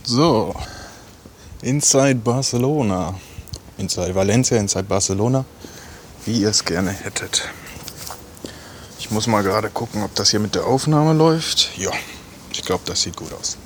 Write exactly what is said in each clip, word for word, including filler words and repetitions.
So, Inside Barcelona, Inside Valencia, Inside Barcelona, wie ihr es gerne hättet. Ich muss mal gerade gucken, ob das hier mit der Aufnahme läuft. Ja, ich glaube, das sieht gut aus.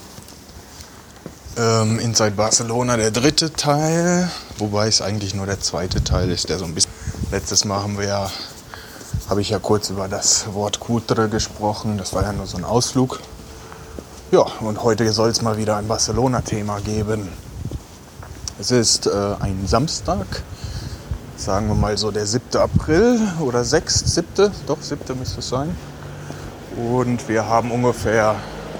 Ähm, Inside Barcelona, der dritte Teil, wobei es eigentlich nur der zweite Teil ist, der so ein bisschen... Letztes Mal haben wir ja, habe ich ja kurz über das Wort Cutre gesprochen, das war ja nur so ein Ausflug. Ja, und heute soll es mal wieder ein Barcelona-Thema geben. Es ist äh, ein Samstag, sagen wir mal so der siebte April oder sechste, siebte, doch siebte müsste es sein. Und wir haben ungefähr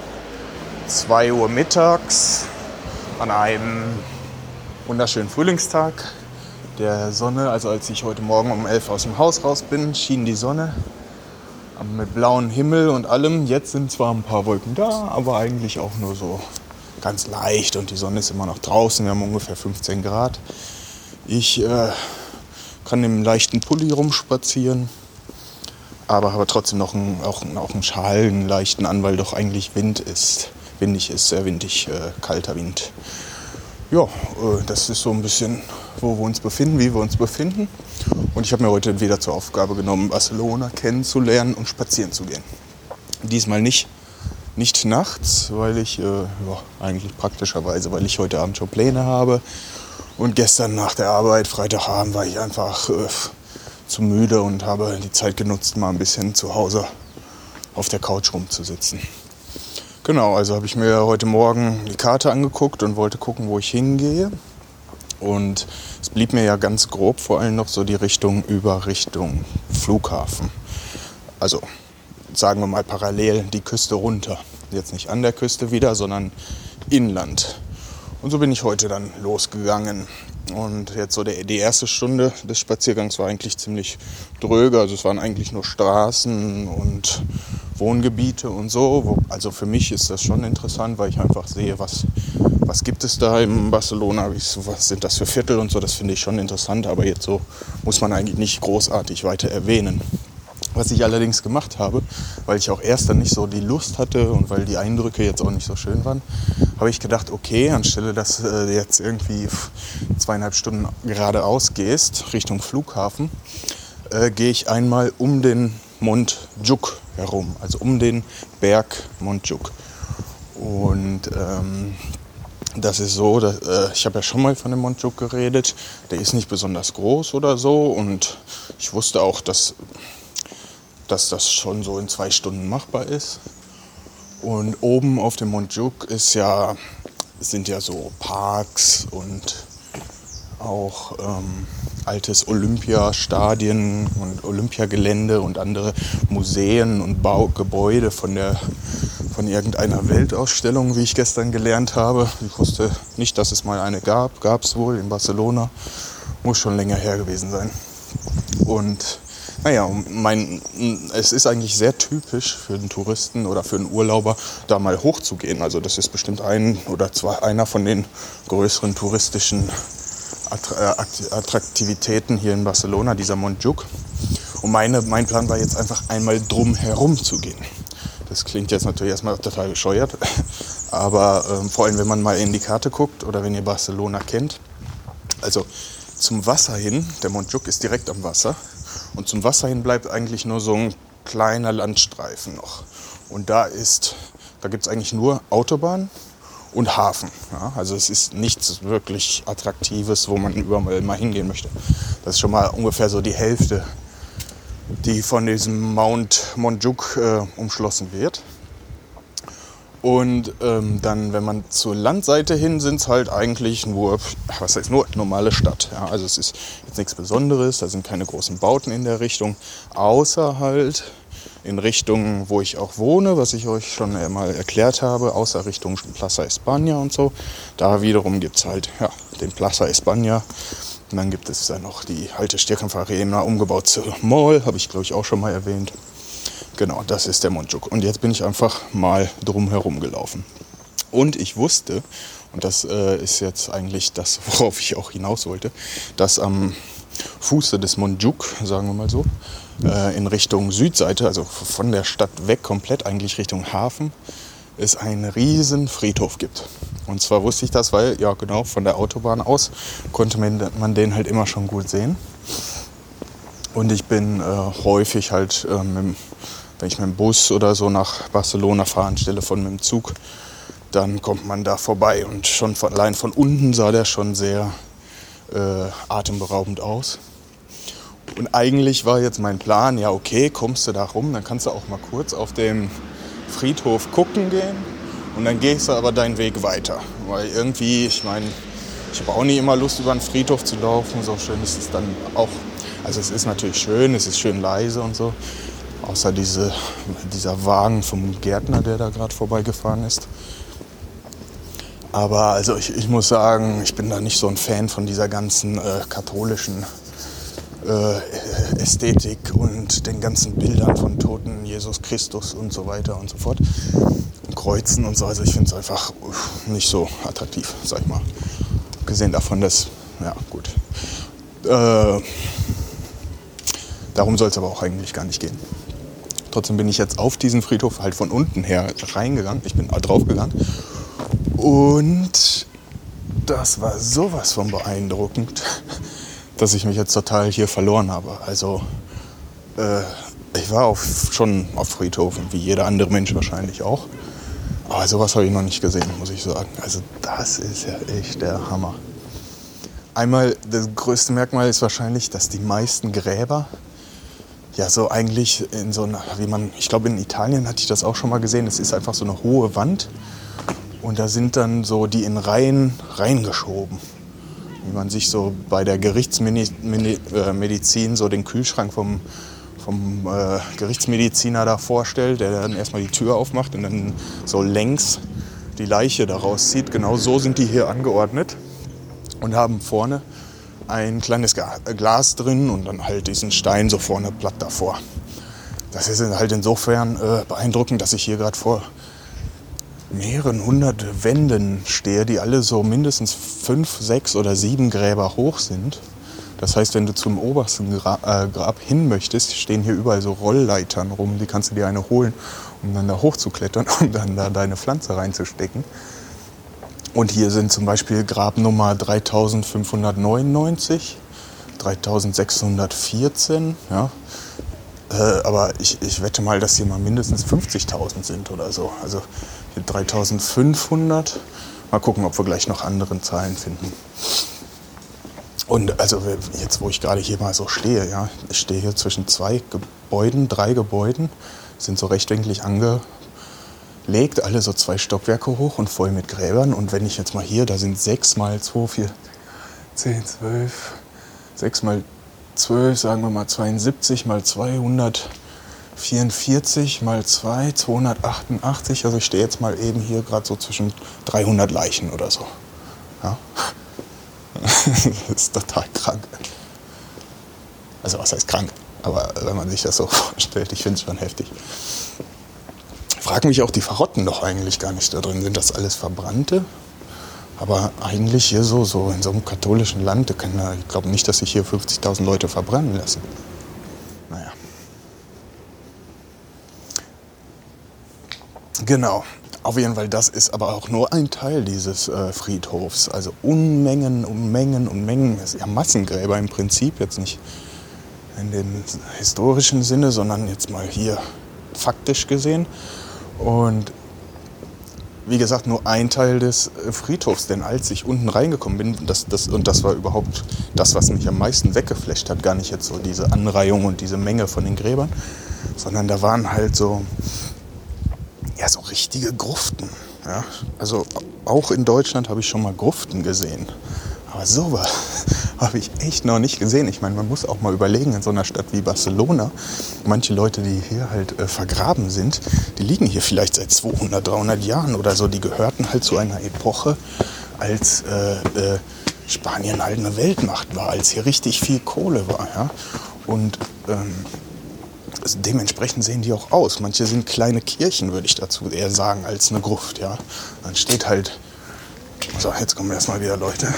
zwei Uhr mittags an einem wunderschönen Frühlingstag. Der Sonne, also als ich heute Morgen um elf aus dem Haus raus bin, schien die Sonne mit blauem Himmel und allem. Jetzt sind zwar ein paar Wolken da, aber eigentlich auch nur so ganz leicht und die Sonne ist immer noch draußen. Wir haben ungefähr fünfzehn Grad. Ich äh, kann im leichten Pulli rumspazieren, aber habe trotzdem noch einen, auch, auch einen Schal, einen leichten an, weil doch eigentlich Wind ist. Windig ist, sehr windig, äh, kalter Wind. Ja, äh, das ist so ein bisschen, wo wir uns befinden, wie wir uns befinden. Und ich habe mir heute wieder zur Aufgabe genommen, Barcelona kennenzulernen und spazieren zu gehen. Diesmal nicht, nicht nachts, weil ich, äh, ja, eigentlich praktischerweise, weil ich heute Abend schon Pläne habe. Und gestern nach der Arbeit, Freitagabend, war ich einfach äh, zu müde und habe die Zeit genutzt, mal ein bisschen zu Hause auf der Couch rumzusitzen. Genau, also habe ich mir heute Morgen die Karte angeguckt und wollte gucken, wo ich hingehe. Und es blieb mir ja ganz grob vor allem noch so die Richtung über Richtung Flughafen. Also sagen wir mal parallel die Küste runter. Jetzt nicht an der Küste wieder, sondern inland. Und so bin ich heute dann losgegangen. Und jetzt so der, die erste Stunde des Spaziergangs war eigentlich ziemlich dröge. Also es waren eigentlich nur Straßen und Wohngebiete und so. Also für mich ist das schon interessant, weil ich einfach sehe, was, was gibt es da in Barcelona, was sind das für Viertel und so. Das finde ich schon interessant, aber jetzt so muss man eigentlich nicht großartig weiter erwähnen. Was ich allerdings gemacht habe, weil ich auch erst dann nicht so die Lust hatte und weil die Eindrücke jetzt auch nicht so schön waren, habe ich gedacht, okay, anstelle dass du äh, jetzt irgendwie zweieinhalb Stunden geradeaus gehst, Richtung Flughafen, äh, gehe ich einmal um den Montjuïc herum, also um den Berg Montjuïc. Und ähm, das ist so, dass, äh, ich habe ja schon mal von dem Montjuïc geredet, der ist nicht besonders groß oder so und ich wusste auch, dass dass das schon so in zwei Stunden machbar ist. Und oben auf dem Montjuïc ist ja, sind ja so Parks und auch ähm, altes Olympiastadien und Olympiagelände und andere Museen und Bau- Gebäude von, der, von irgendeiner Weltausstellung, wie ich gestern gelernt habe. Ich wusste nicht, dass es mal eine gab. Gab es wohl in Barcelona. Muss schon länger her gewesen sein. Und naja, mein, es ist eigentlich sehr typisch für einen Touristen oder für einen Urlauber, da mal hochzugehen. Also das ist bestimmt ein oder zwei, einer von den größeren touristischen Attraktivitäten hier in Barcelona, dieser Montjuïc. Und meine, mein Plan war jetzt einfach einmal drum herum zu gehen. Das klingt jetzt natürlich erstmal total bescheuert, aber ähm, vor allem, wenn man mal in die Karte guckt oder wenn ihr Barcelona kennt. Also zum Wasser hin, der Montjuïc ist direkt am Wasser. Und zum Wasser hin bleibt eigentlich nur so ein kleiner Landstreifen noch. Und da ist, da gibt es eigentlich nur Autobahn und Hafen. Ja, also es ist nichts wirklich Attraktives, wo man überall mal hingehen möchte. Das ist schon mal ungefähr so die Hälfte, die von diesem Mount Montjuïc äh, umschlossen wird. Und ähm, dann, wenn man zur Landseite hin, sind es halt eigentlich nur, was heißt nur, normale Stadt. Ja, also es ist jetzt nichts Besonderes, da sind keine großen Bauten in der Richtung, außer halt in Richtung, wo ich auch wohne, was ich euch schon mal erklärt habe, außer Richtung Plaza España und so. Da wiederum gibt es halt ja, den Plaza España. Und dann gibt es dann noch die alte Stierkampf-Arena, umgebaut zur Mall, habe ich glaube ich auch schon mal erwähnt. Genau, das ist der Montjuïc. Und jetzt bin ich einfach mal drum herum gelaufen. Und ich wusste, und das äh, ist jetzt eigentlich das, worauf ich auch hinaus wollte, dass am Fuße des Montjuïc, sagen wir mal so, äh, in Richtung Südseite, also von der Stadt weg, komplett eigentlich Richtung Hafen, es einen riesen Friedhof gibt. Und zwar wusste ich das, weil, ja genau, von der Autobahn aus konnte man, man den halt immer schon gut sehen. Und ich bin äh, häufig halt, äh, mit, wenn ich mit dem Bus oder so nach Barcelona fahre, anstelle von mit dem Zug, dann kommt man da vorbei. Und schon von, allein von unten sah der schon sehr äh, atemberaubend aus. Und eigentlich war jetzt mein Plan, ja okay, kommst du da rum, dann kannst du auch mal kurz auf dem Friedhof gucken gehen und dann gehst du aber deinen Weg weiter. Weil irgendwie, ich meine, ich habe auch nicht immer Lust, über einen Friedhof zu laufen, so schön ist es dann auch. Also es ist natürlich schön, es ist schön leise und so, außer diese, dieser Wagen vom Gärtner, der da gerade vorbeigefahren ist. Aber also ich, ich muss sagen, ich bin da nicht so ein Fan von dieser ganzen äh, katholischen äh, Ästhetik und den ganzen Bildern von toten Jesus Christus und so weiter und so fort. Und Kreuzen und so, also ich finde es einfach nicht so attraktiv, sag ich mal. Abgesehen davon, dass, ja gut, äh, darum soll es aber auch eigentlich gar nicht gehen. Trotzdem bin ich jetzt auf diesen Friedhof halt von unten her reingegangen, ich bin draufgegangen. Und das war sowas von beeindruckend, dass ich mich jetzt total hier verloren habe. Also äh, ich war auf, schon auf Friedhofen, wie jeder andere Mensch wahrscheinlich auch. Aber sowas habe ich noch nicht gesehen, muss ich sagen. Also das ist ja echt der Hammer. Einmal, das größte Merkmal ist wahrscheinlich, dass die meisten Gräber ja so eigentlich in so einer, wie man, ich glaube in Italien hatte ich das auch schon mal gesehen, es ist einfach so eine hohe Wand. Und da sind dann so die in Reihen reingeschoben. Wie man sich so bei der Gerichtsmedizin so den Kühlschrank vom, vom äh, Gerichtsmediziner da vorstellt, der dann erstmal die Tür aufmacht und dann so längs die Leiche da rauszieht. Genau so sind die hier angeordnet und haben vorne ein kleines Glas drin und dann halt diesen Stein so vorne platt davor. Das ist halt insofern äh, beeindruckend, dass ich hier gerade vor mehreren hundert Wänden stehe, die alle so mindestens fünf, sechs oder sieben Gräber hoch sind. Das heißt, wenn du zum obersten Gra- äh, Grab hin möchtest, stehen hier überall so Rollleitern rum, die kannst du dir eine holen, um dann da hochzuklettern und dann da deine Pflanze reinzustecken. Und hier sind zum Beispiel Grabnummer dreitausendfünfhundertneunundneunzig, dreitausendsechshundertvierzehn, ja. Äh, aber ich, ich wette mal, dass hier mal mindestens fünfzigtausend sind oder so. Also hier dreitausendfünfhundert. Mal gucken, ob wir gleich noch andere Zahlen finden. Und also jetzt, wo ich gerade hier mal so stehe, ja, ich stehe hier zwischen zwei Gebäuden, drei Gebäuden, sind so rechtwinklig angelegt, alle so zwei Stockwerke hoch und voll mit Gräbern. Und wenn ich jetzt mal hier, da sind sechs mal zwei, vier, zehn, zwölf, sechs mal zwölf, sagen wir mal zweiundsiebzig mal zweihundertvierundvierzig mal zwei, zweihundertachtundachtzig. Also ich stehe jetzt mal eben hier gerade so zwischen dreihundert Leichen oder so. Ja? Das ist total krank. Also was heißt krank? Aber wenn man sich das so vorstellt, ich finde es schon heftig. Fragen mich auch die Verrotten doch eigentlich gar nicht da drin. Sind das alles Verbrannte? Aber eigentlich hier so, so in so einem katholischen Land, ich glaube nicht, dass sich hier fünfzigtausend Leute verbrennen lassen. Naja. Genau. Auf jeden Fall, das ist aber auch nur ein Teil dieses äh, Friedhofs. Also Unmengen, Unmengen, Unmengen. Das sind ja Massengräber im Prinzip. Jetzt nicht in dem historischen Sinne, sondern jetzt mal hier faktisch gesehen. Und wie gesagt, nur ein Teil des Friedhofs, denn als ich unten reingekommen bin, das, das, und das war überhaupt das, was mich am meisten weggeflasht hat, gar nicht jetzt so diese Anreihung und diese Menge von den Gräbern, sondern da waren halt so, ja, so richtige Gruften. Ja? Also auch in Deutschland habe ich schon mal Gruften gesehen, aber sowas habe ich echt noch nicht gesehen. Ich meine, man muss auch mal überlegen, in so einer Stadt wie Barcelona, manche Leute, die hier halt äh, vergraben sind, die liegen hier vielleicht seit zweihundert, dreihundert Jahren oder so. Die gehörten halt zu einer Epoche, als äh, äh, Spanien halt eine Weltmacht war, als hier richtig viel Kohle war. Ja? Und ähm, dementsprechend sehen die auch aus. Manche sind kleine Kirchen, würde ich dazu eher sagen, als eine Gruft. Ja? Dann steht halt, so, jetzt kommen erstmal wieder Leute.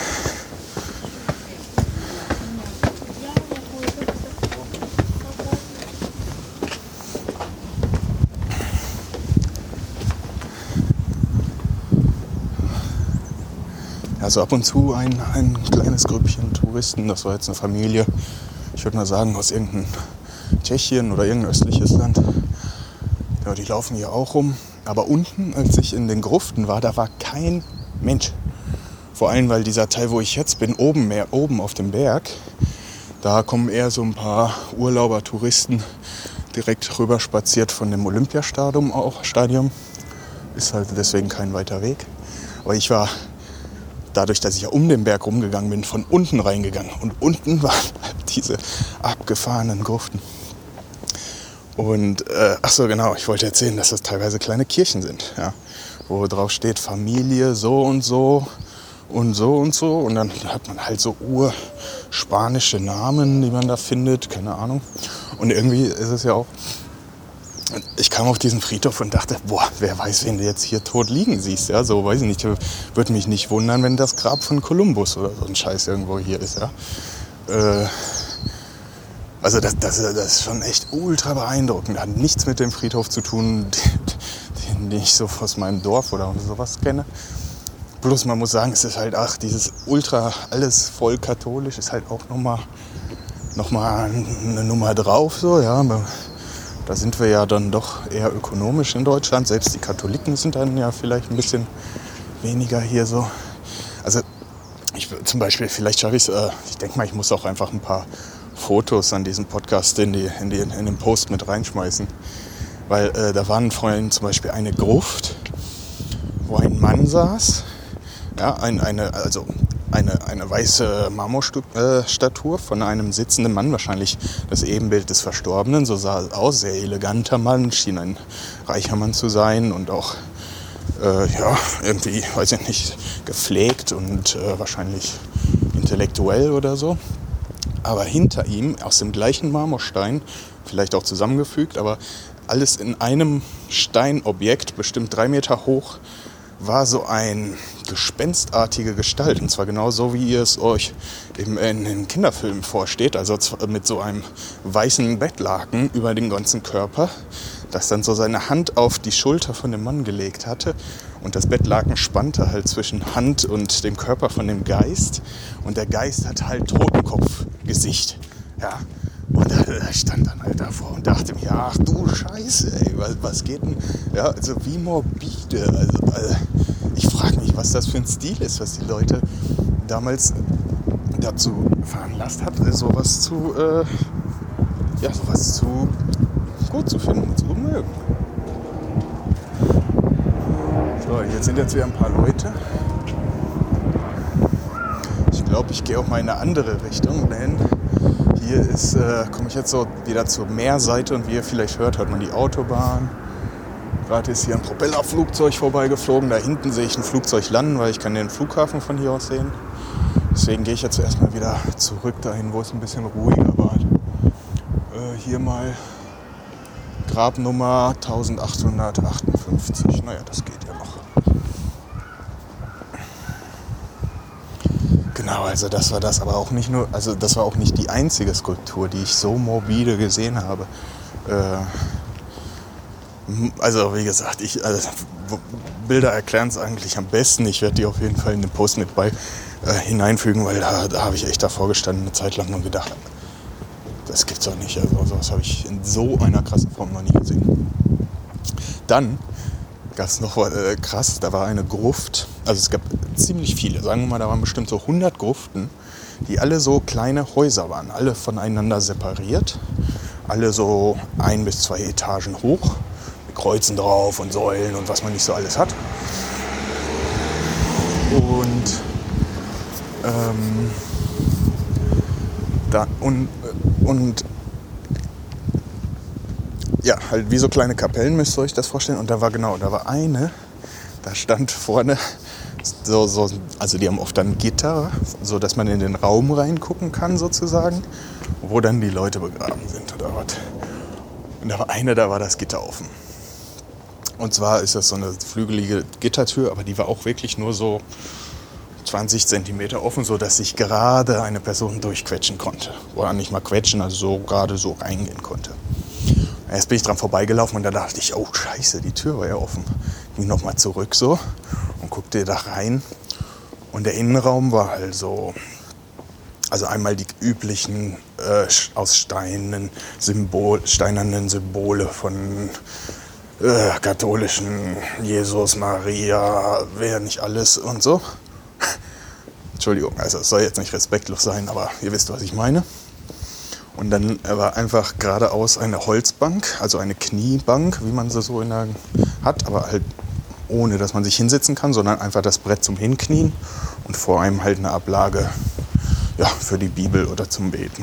ja, so ab und zu ein, ein kleines Grüppchen Touristen, das war jetzt eine Familie, ich würde mal sagen aus irgendeinem Tschechien oder irgendein östliches Land. Ja, die laufen hier auch rum. Aber unten, als ich in den Gruften war, da war kein Mensch. Vor allem, weil dieser Teil, wo ich jetzt bin, oben mehr, oben auf dem Berg, da kommen eher so ein paar Urlauber, Touristen direkt rüber spaziert von dem Olympiastadion auch. Stadion. Ist halt deswegen kein weiter Weg. Aber ich war, dadurch, dass ich ja um den Berg rumgegangen bin, von unten reingegangen. Und unten waren halt diese abgefahrenen Gruften. Und, äh, ach so, genau, ich wollte erzählen, dass das teilweise kleine Kirchen sind, ja, wo drauf steht Familie so und so und so und so. Und dann hat man halt so urspanische Namen, die man da findet, keine Ahnung. Und irgendwie ist es ja auch, ich kam auf diesen Friedhof und dachte, boah, wer weiß, wen du jetzt hier tot liegen siehst, ja, so, weiß ich nicht, würde mich nicht wundern, wenn das Grab von Kolumbus oder so ein Scheiß irgendwo hier ist, ja. Äh, Also das, das, das ist schon echt ultra beeindruckend. Hat nichts mit dem Friedhof zu tun, den, den ich so aus meinem Dorf oder sowas kenne. Bloß man muss sagen, es ist halt, ach, dieses ultra, alles voll katholisch, ist halt auch nochmal noch mal eine Nummer drauf. So, ja. Da sind wir ja dann doch eher ökonomisch in Deutschland. Selbst die Katholiken sind dann ja vielleicht ein bisschen weniger hier so. Also ich, zum Beispiel, vielleicht schaffe ich es, äh, ich denke mal, ich muss auch einfach ein paar Fotos an diesem Podcast in, die, in, die, in den Post mit reinschmeißen. Weil äh, da waren vorhin zum Beispiel eine Gruft, wo ein Mann saß, ja, ein, eine, also eine, eine weiße Marmorstatue äh, von einem sitzenden Mann, wahrscheinlich das Ebenbild des Verstorbenen, so sah es aus, sehr eleganter Mann, schien ein reicher Mann zu sein und auch äh, ja, irgendwie, weiß ich nicht, gepflegt und äh, wahrscheinlich intellektuell oder so. Aber hinter ihm, aus dem gleichen Marmorstein, vielleicht auch zusammengefügt, aber alles in einem Steinobjekt, bestimmt drei Meter hoch, war so eine gespenstartige Gestalt. Und zwar genau so, wie ihr es euch eben in den Kinderfilmen vorsteht. Also mit so einem weißen Bettlaken über den ganzen Körper, das dann so seine Hand auf die Schulter von dem Mann gelegt hatte. Und das Bettlaken spannte halt zwischen Hand und dem Körper von dem Geist. Und der Geist hat halt Totenkopfgesicht. Ja. Und er stand dann halt davor und dachte mir, ach du Scheiße, ey, was, was geht denn? Ja, also wie morbide. Also, also ich frage mich, was das für ein Stil ist, was die Leute damals dazu veranlasst hat, sowas zu, äh, ja, sowas zu gut zu finden, zu mögen. So, jetzt sind jetzt wieder ein paar Leute. Ich glaube, ich gehe auch mal in eine andere Richtung, denn hier ist, äh, komme ich jetzt so wieder zur Meerseite und wie ihr vielleicht hört, hört man die Autobahn. Gerade ist hier ein Propellerflugzeug vorbeigeflogen. Da hinten sehe ich ein Flugzeug landen, weil ich kann den Flughafen von hier aus sehen. Deswegen gehe ich jetzt erstmal wieder zurück dahin, wo es ein bisschen ruhiger war. Äh, hier mal Grabnummer eintausendachthundertachtundfünfzig. Naja, das geht ja noch. Genau, also das war das, aber auch nicht nur, also das war auch nicht die einzige Skulptur, die ich so morbide gesehen habe. Äh, also wie gesagt, ich, also, Bilder erklären es eigentlich am besten. Ich werde die auf jeden Fall in den Post mit bei äh, hineinfügen, weil da, da habe ich echt davor gestanden eine Zeit lang und gedacht, das gibt's doch nicht. Also sowas habe ich in so einer krassen Form noch nie gesehen. Dann gab es noch äh, krass, da war eine Gruft, also es gab ziemlich viele, sagen wir mal, da waren bestimmt so hundert Gruften, die alle so kleine Häuser waren, alle voneinander separiert, alle so ein bis zwei Etagen hoch, mit Kreuzen drauf und Säulen und was man nicht so alles hat. Und ähm, da, und, und ja, halt wie so kleine Kapellen müsst ihr euch das vorstellen. Und da war genau, da war eine, da stand vorne so, so, also die haben oft dann Gitter, so dass man in den Raum reingucken kann sozusagen, wo dann die Leute begraben sind oder was. Und da war eine, da war das Gitter offen. Und zwar ist das so eine flügelige Gittertür, aber die war auch wirklich nur so zwanzig Zentimeter offen, so dass sich gerade eine Person durchquetschen konnte. Oder nicht mal quetschen, also so gerade so reingehen konnte. Erst bin ich dran vorbeigelaufen und da dachte ich, oh Scheiße, die Tür war ja offen. Ich bin nochmal zurück so und guckte da rein. Und der Innenraum war halt so, also einmal die üblichen äh, aus Steinen Symbol, steinernen Symbole von äh, katholischen Jesus, Maria, wer nicht alles und so. Entschuldigung, also es soll jetzt nicht respektlos sein, aber ihr wisst, was ich meine. Und dann war einfach geradeaus eine Holzbank, also eine Kniebank, wie man sie so in der hat, aber halt ohne, dass man sich hinsetzen kann, sondern einfach das Brett zum Hinknien und vor einem halt eine Ablage, ja, für die Bibel oder zum Beten.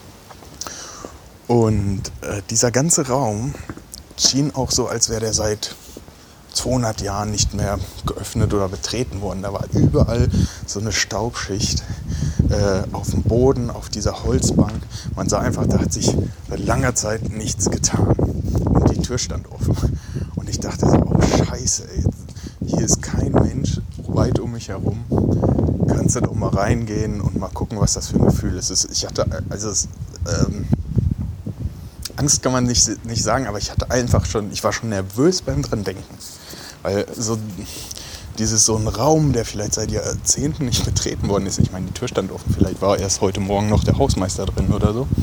Und äh, dieser ganze Raum schien auch so, als wäre der seit zweihundert Jahren nicht mehr geöffnet oder betreten worden. Da war überall so eine Staubschicht äh, auf dem Boden, auf dieser Holzbank. Man sah einfach, da hat sich seit langer Zeit nichts getan. Und die Tür stand offen. Und ich dachte so, oh Scheiße, ey, hier ist kein Mensch weit um mich herum. Kannst du doch mal reingehen und mal gucken, was das für ein Gefühl ist. Ich hatte, also es, ähm, Angst kann man nicht, nicht sagen, aber ich hatte einfach schon, ich war schon nervös beim dran denken. Weil so dieses so ein Raum, der vielleicht seit Jahrzehnten nicht betreten worden ist. Ich meine, die Tür stand offen, vielleicht war erst heute Morgen noch der Hausmeister drin oder so.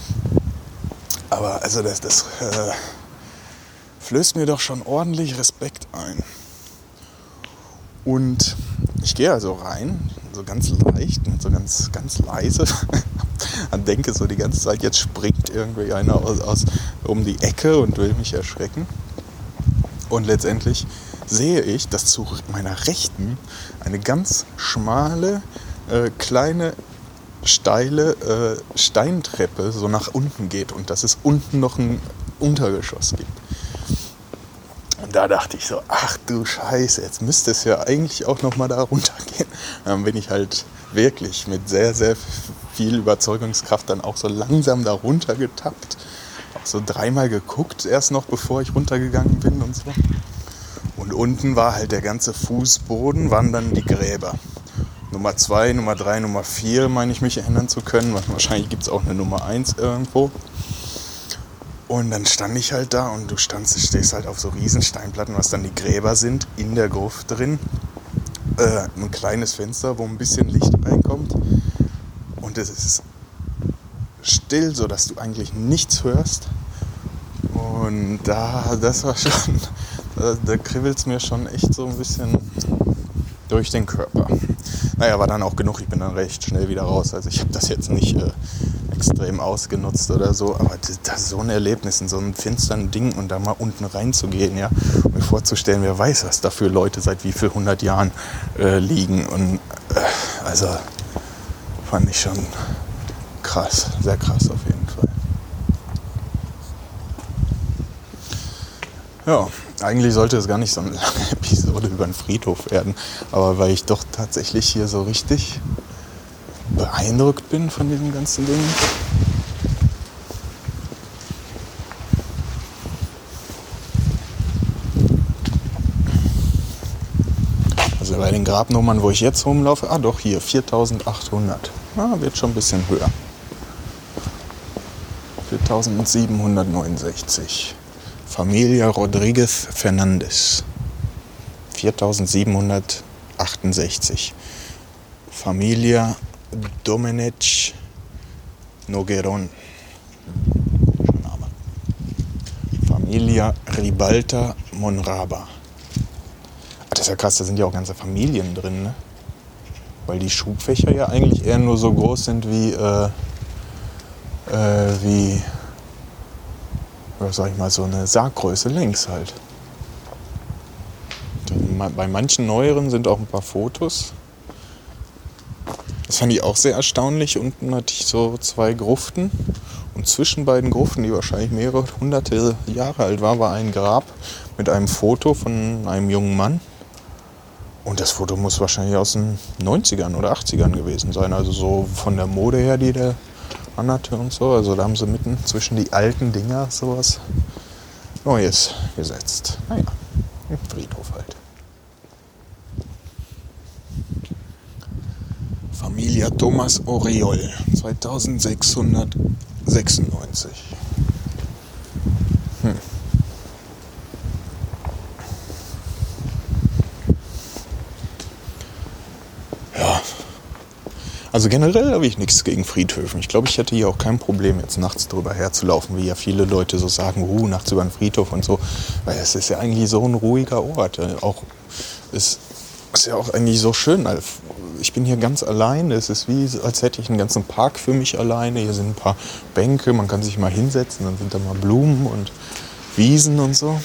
Aber also das, das äh, flößt mir doch schon ordentlich Respekt ein. Und ich gehe also rein, so ganz leicht und so ganz, ganz leise. Und denke so die ganze Zeit, jetzt springt irgendwie einer aus, aus, um die Ecke und will mich erschrecken. Und letztendlich sehe ich, dass zu meiner Rechten eine ganz schmale, äh, kleine, steile äh, Steintreppe so nach unten geht und dass es unten noch ein Untergeschoss gibt. Und da dachte ich so, ach du Scheiße, jetzt müsste es ja eigentlich auch noch mal da runtergehen. Dann bin ich halt wirklich mit sehr, sehr viel Überzeugungskraft dann auch so langsam da runter getappt. Auch so dreimal geguckt, erst noch bevor ich runtergegangen bin und so. Und unten war halt der ganze Fußboden, waren dann die Gräber. Nummer zwei, Nummer drei, Nummer vier, meine ich mich erinnern zu können. Wahrscheinlich gibt es auch eine Nummer eins irgendwo. Und dann stand ich halt da und du standst, stehst halt auf so riesen Steinplatten, was dann die Gräber sind, in der Gruft drin. Äh, ein kleines Fenster, wo ein bisschen Licht reinkommt. Und es ist still, sodass du eigentlich nichts hörst. Und da, das war schon, da, da kribbelt es mir schon echt so ein bisschen durch den Körper. Naja, war dann auch genug, ich bin dann recht schnell wieder raus. Also ich habe das jetzt nicht äh, extrem ausgenutzt oder so, aber das, das ist so ein Erlebnis, in so einem finsteren Ding und da mal unten reinzugehen, ja, und mir vorzustellen, wer weiß, was da für Leute seit wie viel hundert Jahren äh, liegen. Und äh, also fand ich schon krass, sehr krass auf jeden Fall. Ja, eigentlich sollte es gar nicht so eine lange Episode über den Friedhof werden, aber weil ich doch tatsächlich hier so richtig beeindruckt bin von diesem ganzen Ding. Also bei den Grabnummern, wo ich jetzt rumlaufe, ah doch hier, viertausendachthundert. Ah, wird schon ein bisschen höher. viertausendsiebenhundertneunundsechzig. Familia Rodriguez Fernandez. viertausendsiebenhundertachtundsechzig. Familia Domenech Nogueron. Name. Familia Ribalta Monraba. Das ist ja krass, da sind ja auch ganze Familien drin, ne? Weil die Schubfächer ja eigentlich eher nur so groß sind wie, äh, äh, wie, was sag ich mal, so eine Sarggröße längs halt. Bei manchen neueren sind auch ein paar Fotos. Das fand ich auch sehr erstaunlich. Unten hatte ich so zwei Gruften und zwischen beiden Gruften, die wahrscheinlich mehrere hunderte Jahre alt war, war ein Grab mit einem Foto von einem jungen Mann. Und das Foto muss wahrscheinlich aus den neunzigern oder achtzigern gewesen sein. Also so von der Mode her, die der anhatte und so. Also da haben sie mitten zwischen die alten Dinger sowas Neues gesetzt. Naja, ein Friedhof halt. Familia Thomas Oriol, zweitausendsechshundertsechsundneunzig. Hm. Also generell habe ich nichts gegen Friedhöfen. Ich glaube, ich hätte hier auch kein Problem, jetzt nachts drüber herzulaufen, wie ja viele Leute so sagen, uh, nachts über den Friedhof und so. Weil es ist ja eigentlich so ein ruhiger Ort. Auch es ist ja auch eigentlich so schön. Ich bin hier ganz alleine. Es ist wie, als hätte ich einen ganzen Park für mich alleine. Hier sind ein paar Bänke, man kann sich mal hinsetzen, dann sind da mal Blumen und Wiesen und so.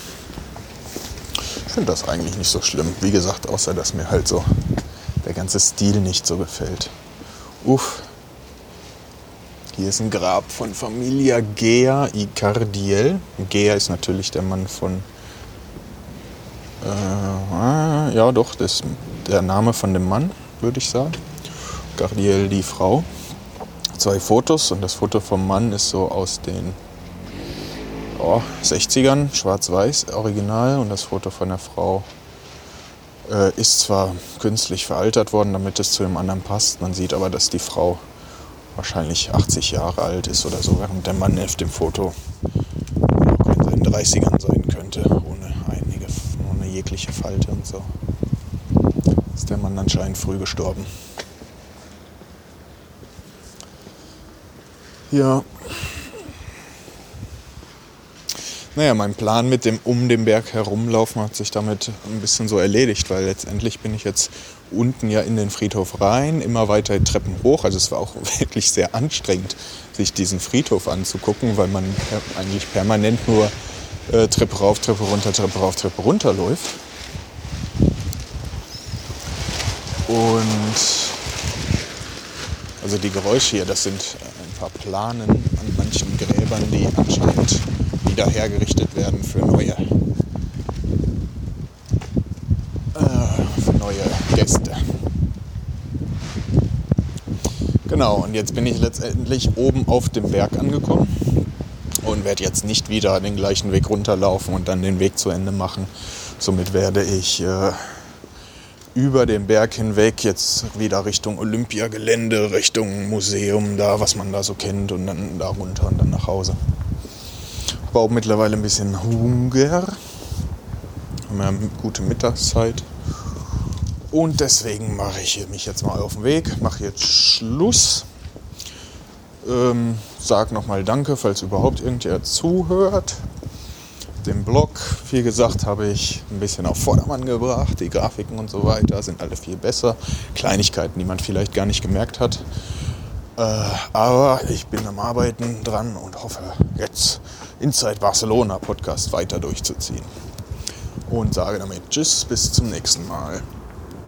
Ich finde das eigentlich nicht so schlimm. Wie gesagt, außer dass mir halt so der ganze Stil nicht so gefällt. Uff. Hier ist ein Grab von Familia Gea y Cardiel. Gea ist natürlich der Mann von... Äh, ja doch, das ist der Name von dem Mann, würde ich sagen. Cardiel die Frau. Zwei Fotos und das Foto vom Mann ist so aus den oh, sechzigern, schwarz-weiß, original. Und das Foto von der Frau äh, ist zwar künstlich veraltert worden, damit es zu dem anderen passt. Man sieht aber, dass die Frau wahrscheinlich achtzig Jahre alt ist oder so, während der Mann auf dem Foto auch in seinen dreißigern sein könnte, ohne, einige, ohne jegliche Falte und so. Ist der Mann anscheinend früh gestorben. Ja. Naja, mein Plan mit dem um den Berg herumlaufen hat sich damit ein bisschen so erledigt, weil letztendlich bin ich jetzt unten ja in den Friedhof rein, immer weiter Treppen hoch. Also es war auch wirklich sehr anstrengend, sich diesen Friedhof anzugucken, weil man per- eigentlich permanent nur äh, Treppe rauf, Treppe runter, Treppe rauf, Treppe runter läuft. Und also die Geräusche hier, das sind ein paar Planen an manchen Gräbern, die anscheinend wieder hergerichtet werden für neue, äh, für neue Gäste. Genau, und jetzt bin ich letztendlich oben auf dem Berg angekommen und werde jetzt nicht wieder den gleichen Weg runterlaufen und dann den Weg zu Ende machen. Somit werde ich äh, über den Berg hinweg jetzt wieder Richtung Olympiagelände, Richtung Museum, da was man da so kennt, und dann da runter und dann nach Hause. Ich habe auch mittlerweile ein bisschen Hunger. Wir haben eine gute Mittagszeit. Und deswegen mache ich mich jetzt mal auf den Weg, mache jetzt Schluss. Ähm, sag nochmal Danke, falls überhaupt irgendjemand zuhört. Den Blog, wie gesagt, habe ich ein bisschen auf Vordermann gebracht. Die Grafiken und so weiter sind alle viel besser. Kleinigkeiten, die man vielleicht gar nicht gemerkt hat. Äh, aber ich bin am Arbeiten dran und hoffe, jetzt Inside Barcelona Podcast weiter durchzuziehen. Und sage damit Tschüss, bis zum nächsten Mal.